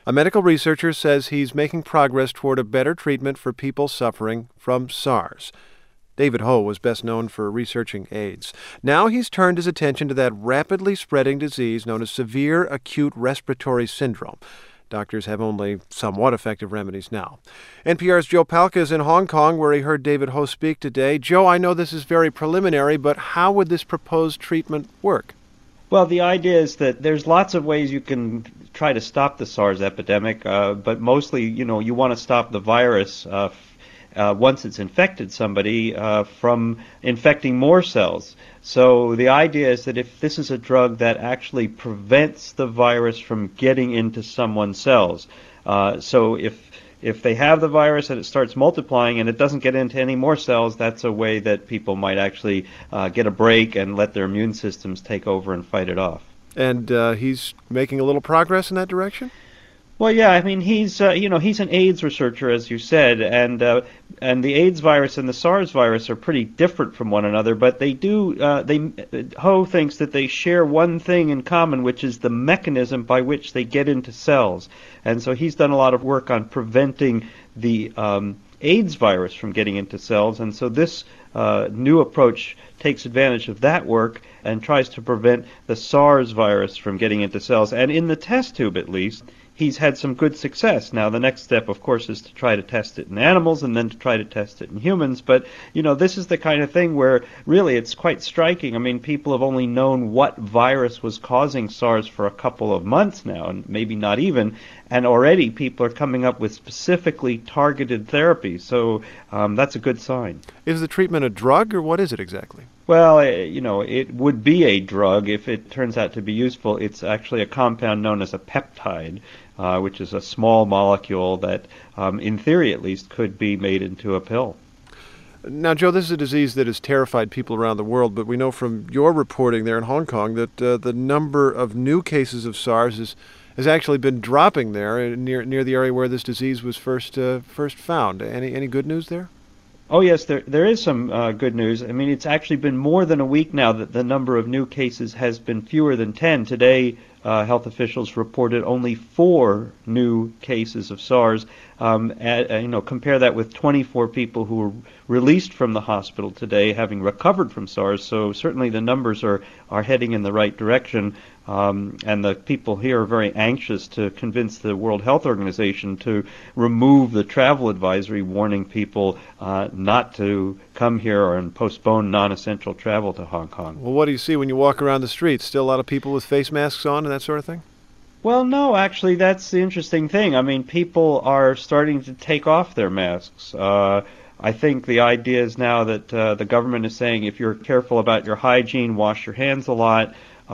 A medical researcher says he's making progress toward a better treatment for people suffering from SARS. David Ho was best known for researching AIDS. Now he's turned his attention to that rapidly spreading disease known as severe acute respiratory syndrome. Doctors have only somewhat effective remedies now. NPR's Joe Palca is in Hong Kong, where he heard David Ho speak today. Joe, I know this is very preliminary, but how would this proposed treatment work? Well, the idea is that there's lots of ways you can try to stop the SARS epidemic, but mostly, you want to stop the virus once it's infected somebody from infecting more cells. So the idea is that if this is a drug that actually prevents the virus from getting into someone's cells, so if they have the virus and it starts multiplying and it doesn't get into any more cells, that's a way that people might actually get a break and let their immune systems take over and fight it off. And he's making a little progress in that direction? Well, yeah, I mean, he's an AIDS researcher, as you said, and the AIDS virus and the SARS virus are pretty different from one another, but Ho thinks that they share one thing in common, which is the mechanism by which they get into cells. And so he's done a lot of work on preventing the AIDS virus from getting into cells, and so this new approach takes advantage of that work and tries to prevent the SARS virus from getting into cells. And in the test tube, at least, he's had some good success. Now, the next step, of course, is to try to test it in animals and then to try to test it in humans. But, this is the kind of thing where really it's quite striking. I mean, people have only known what virus was causing SARS for a couple of months now, and maybe not even. And already people are coming up with specifically targeted therapies. So that's a good sign. Is the treatment a drug, or what is it exactly? Well, it would be a drug if it turns out to be useful. It's actually a compound known as a peptide, which is a small molecule that, in theory at least, could be made into a pill. Now, Joe, this is a disease that has terrified people around the world, but we know from your reporting there in Hong Kong that the number of new cases of SARS has actually been dropping there near the area where this disease was first found. Any good news there? Oh, yes, there is some good news. I mean, it's actually been more than a week now that the number of new cases has been fewer than 10. Today, health officials reported only 4 new cases of SARS. Compare that with 24 people who were released from the hospital today having recovered from SARS. So certainly the numbers are heading in the right direction. And the people here are very anxious to convince the World Health Organization to remove the travel advisory warning people not to come here and postpone non-essential travel to Hong Kong. Well, what do you see when you walk around the streets? Still a lot of people with face masks on and that sort of thing? Well, no, actually, that's the interesting thing. I mean, people are starting to take off their masks. I think the idea is now that the government is saying if you're careful about your hygiene, wash your hands a lot,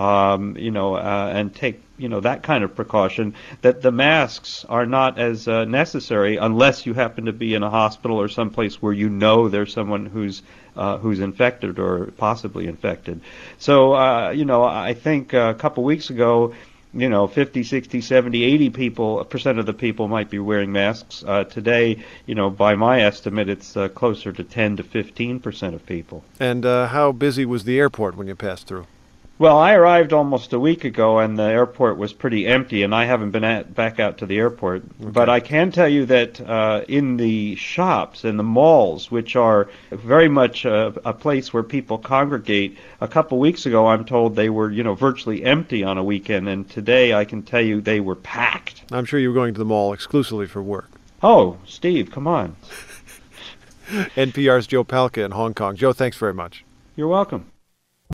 and take, that kind of precaution, that the masks are not as necessary unless you happen to be in a hospital or someplace where there's someone who's infected or possibly infected. So, I think a couple weeks ago, 50, 60, 70, 80% of the people might be wearing masks. Today, by my estimate, it's closer to 10 to 15% of people. And how busy was the airport when you passed through? Well, I arrived almost a week ago, and the airport was pretty empty, and I haven't been back out to the airport. Okay. But I can tell you that in the shops, in the malls, which are very much a place where people congregate, a couple weeks ago I'm told they were, virtually empty on a weekend, and today I can tell you they were packed. I'm sure you were going to the mall exclusively for work. Oh, Steve, come on. NPR's Joe Palca in Hong Kong. Joe, thanks very much. You're welcome.